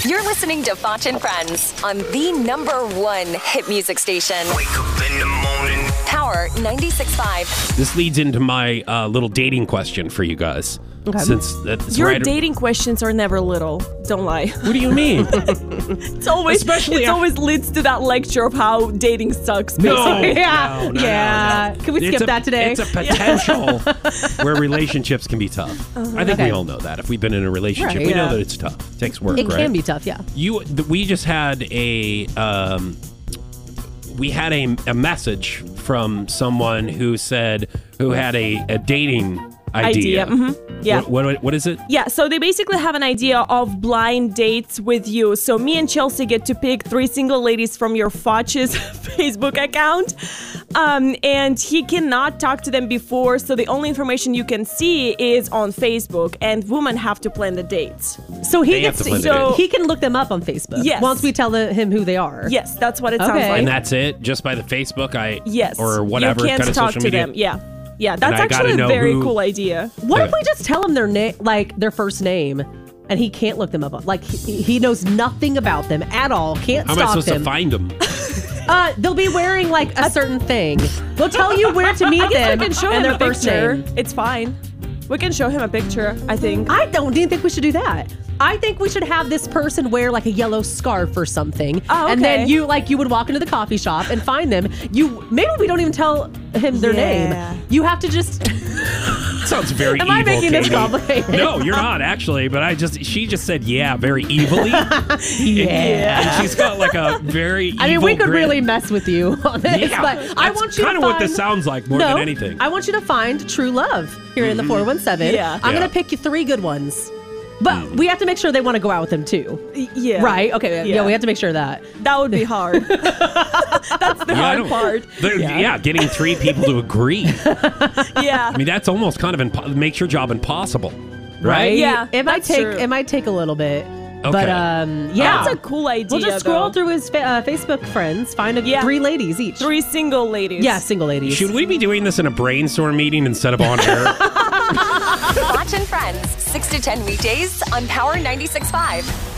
You're listening to Foch and Friends on the #1 hit music station. Wake up in the morning. Power 96.5. This leads into my little dating question for you guys. Okay. Since that's Your right. dating questions are never little. Don't lie. What do you mean? It's always leads to that lecture of how dating sucks. No. Basically. No. Can we skip that today? It's a potential where relationships can be tough. I think we all know that. If we've been in a relationship, Right, we know that it's tough. It takes work, It right? can be tough, yeah. We just had a message from someone who had a dating idea. Yeah. What is it? Yeah, so they basically have an idea of blind dates with you. So me and Chelsea get to pick 3 single ladies from your Foch's Facebook account. And he cannot talk to them before, so the only information you can see is on Facebook, and women have to plan the dates. So he can look them up on Facebook. Yes. Once we tell him who they are. Yes, that's what it sounds like. And that's it? Just by the Facebook? Yes. Or whatever you can't kind of talk social to media? them. Yeah, that's I gotta actually a know very who- cool idea. What if we just tell him their name, like their first name, and he can't look them up? Like he knows nothing about them at all. Can't How am I stalk supposed them. to find them? They'll be wearing like a certain thing. We'll tell you where to meet I guess them we can show and him their a first picture. name. It's fine. We can show him a picture, I think. I don't think we should do that. I think we should have this person wear like a yellow scarf or something. Oh, okay. And then you would walk into the coffee shop and find them. Maybe we don't even tell him their name. You have to just Sounds very Am evil, I making this Katie. complicated? No, you're not actually, but she just said very evilly. Yeah. And she's got like a very evil I mean, we could grin. really mess with you on this, Yeah, but I that's want you to kind of what this sounds like more than anything. I want you to find true love here in the 417. Yeah. I'm Yeah. going to pick you 3 good ones. But we have to make sure they want to go out with them too. Yeah. Right? Okay. Yeah, we have to make sure of that. That would be hard. That's the hard part. Getting 3 people to agree. Yeah. I mean, that's almost kind of makes your job impossible, right? Yeah, It might that's true. take a little bit. Okay. But yeah. That's a cool idea. We'll just scroll though. through his Facebook friends, find 3 ladies each. 3 single ladies. Yeah, single ladies. Should we be doing this in a brainstorm meeting instead of on air? Foch and Friends, 6 to 10 weekdays on Power 96.5.